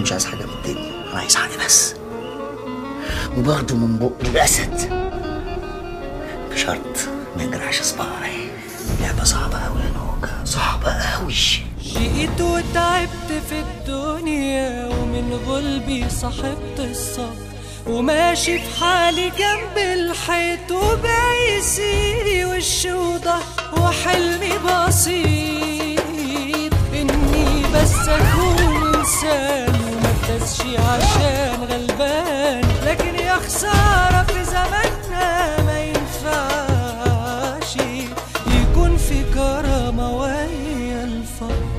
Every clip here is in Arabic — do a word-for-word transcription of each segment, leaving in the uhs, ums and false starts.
مش عايز حاجه من الدنيا، انا عايز حاجه بس، وبرضه من بق الاسد بشرط ما يجرحش صباعي. لعبه صعبه قوي يا نوكا، صعبه قوي. جيت وتعبت في الدنيا ومن غلبي صاحبت الصبر، وماشي في حالي جنب الحيط وبايسيري وش وضهر، وحلمي بسيط اني بس اكون انسان وما اتدسش عشان غلبان. لكن يا خسارة في زماننا ما ينفعش يكون في كرامة ويا الفقر.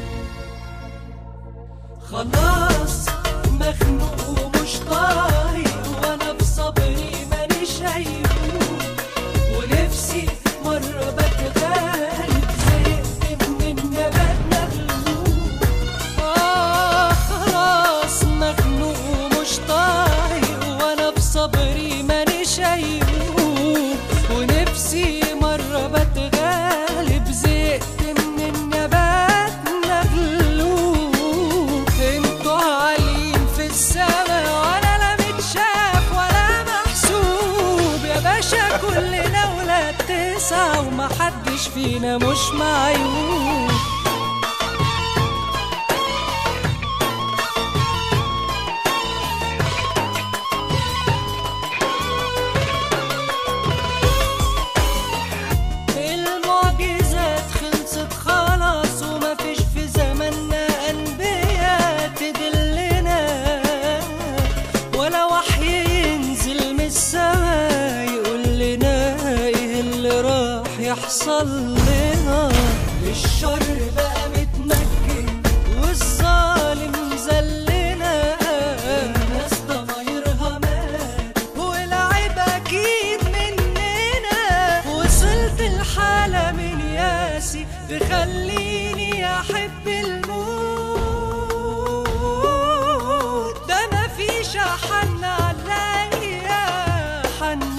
خلاص مخنوق ومش طايق وانا بصبري ماني شايفه، ونفسي مرة بتغالب زهقت من النبات مغلوب. آه خلاص مخنوق ومش طايق وانا بصبري ماني شايفه، ونفسي مرة بتغالب زهقت من النبات مغلوب. انتوا عاليين في السما وانا لا متشاف ولا محسوب، يا باشا كلنا ولاد تسعة ومحدش فينا مش معيوب. المعجزات خلصت خلاص ومفيش في زماننا أنبياء تدلنا، ولا وحي ينزل من السما يقول لنا ايه اللي راح يحصل لنا. الشر بقى متمكن والظالم زلنا، الناس ضمايرها مات والعيب اكيد مننا. وصلت الحالة من ياسي تخليني احب الموت، ده مفيش حن عليا حن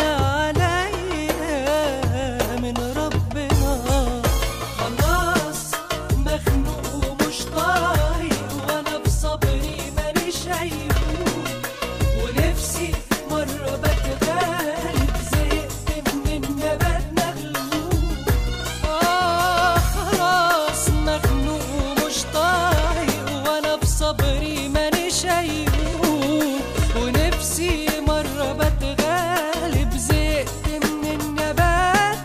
عليا من ربنا. خلاص مخنوق ومش طايق وانا بصبري ماني شايفه، ونفسي مرة بتغالب زهقت من النبات مغلوب. آه خلاص مخنوق ومش طايق وانا بصبري ماني شايفه، ونفسي مرة بتغالب زهقت من النبات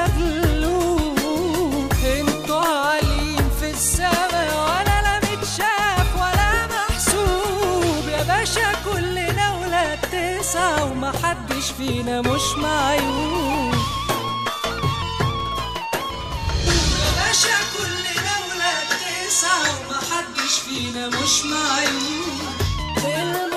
مغلوب. انتوا عاليين في السما وانا لا متشاف ولا محسوب، يا باشا كلنا ولاد تسعة ومحدش فينا مش معيوب. يا باشا كلنا ولاد تسعة ومحدش فينا مش معيوب.